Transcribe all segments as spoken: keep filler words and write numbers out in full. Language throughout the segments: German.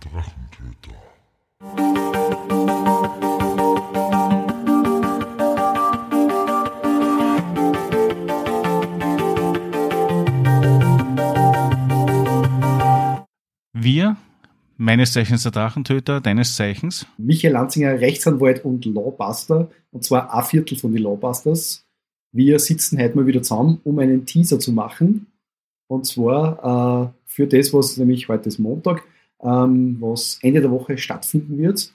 Drachentöter. Wir, meines Zeichens der Drachentöter, deines Zeichens Michael Lanzinger, Rechtsanwalt und Lawbuster, und zwar ein Viertel von den Lawbusters. Wir sitzen heute mal wieder zusammen, um einen Teaser zu machen. Und zwar äh, für das, was nämlich heute ist Montag, ähm, was Ende der Woche stattfinden wird.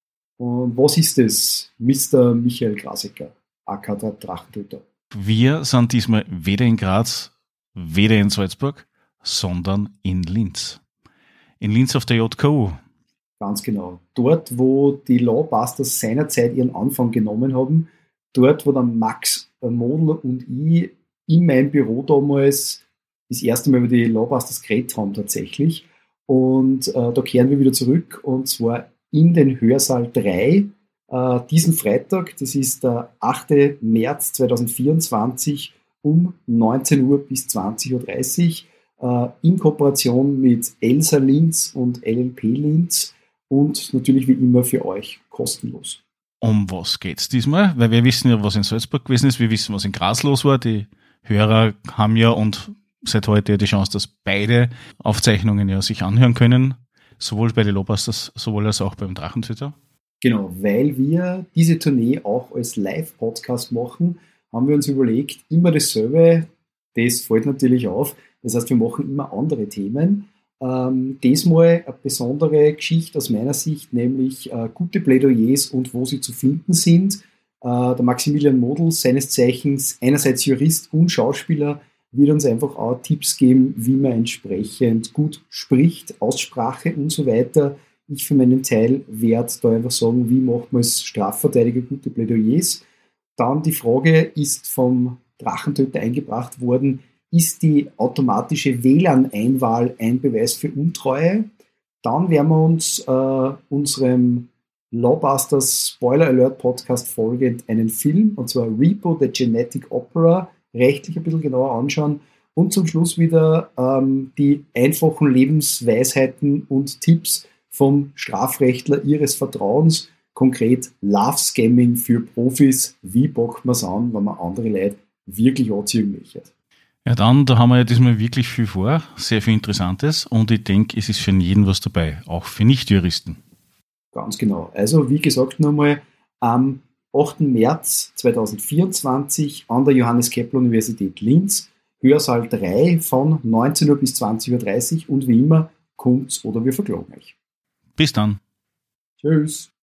Und was ist das, Mister Michael Grasecker, aka der Drachentöter? Wir sind diesmal weder in Graz, weder in Salzburg, sondern in Linz. In Linz auf der J K U. Ganz genau. Dort, wo die Lawbusters seinerzeit ihren Anfang genommen haben, dort, wo der Max Model und ich in meinem Büro damals das erste Mal über die Lawbusters geredet haben tatsächlich. Und äh, da kehren wir wieder zurück, und zwar in den Hörsaal drei äh, diesen Freitag, das ist der achte März zweitausendvierundzwanzig um neunzehn Uhr bis zwanzig Uhr dreißig äh, in Kooperation mit Elsa Linz und L L P Linz und natürlich wie immer für euch kostenlos. Um was geht's diesmal? Weil wir wissen ja, was in Salzburg gewesen ist, wir wissen, was in Graz los war. Die Hörer haben ja und seit heute die Chance, dass beide Aufzeichnungen ja sich anhören können, sowohl bei den Lawbusters, sowohl als auch beim Drachentöter. Genau, weil wir diese Tournee auch als Live-Podcast machen, haben wir uns überlegt, immer dasselbe, das fällt natürlich auf, das heißt, wir machen immer andere Themen. Ähm, diesmal eine besondere Geschichte aus meiner Sicht, nämlich äh, gute Plädoyers und wo sie zu finden sind. Äh, der Maximilian Model, seines Zeichens einerseits Jurist und Schauspieler, wird uns einfach auch Tipps geben, wie man entsprechend gut spricht, Aussprache und so weiter. Ich für meinen Teil werde da einfach sagen, wie macht man als Strafverteidiger gute Plädoyers. Dann die Frage ist vom Drachentöter eingebracht worden, ist die automatische W L A N-Einwahl ein Beweis für Untreue? Dann werden wir uns äh, unserem Lawbusters Spoiler Alert Podcast folgend einen Film, und zwar Repo, the Genetic Opera, rechtlich ein bisschen genauer anschauen. Und zum Schluss wieder ähm, die einfachen Lebensweisheiten und Tipps vom Strafrechtler Ihres Vertrauens, konkret Love Scamming für Profis. Wie packt man es an, wenn man andere Leute wirklich anziehen möchte? Ja, dann, da haben wir ja diesmal wirklich viel vor, sehr viel Interessantes, und ich denke, es ist für jeden was dabei, auch für Nicht-Juristen. Ganz genau. Also, wie gesagt, nochmal am achten März zweitausendvierundzwanzig an der Johannes Kepler Universität Linz, Hörsaal drei von neunzehn Uhr bis zwanzig Uhr dreißig, und wie immer, kommt's oder wir verklagen euch. Bis dann. Tschüss.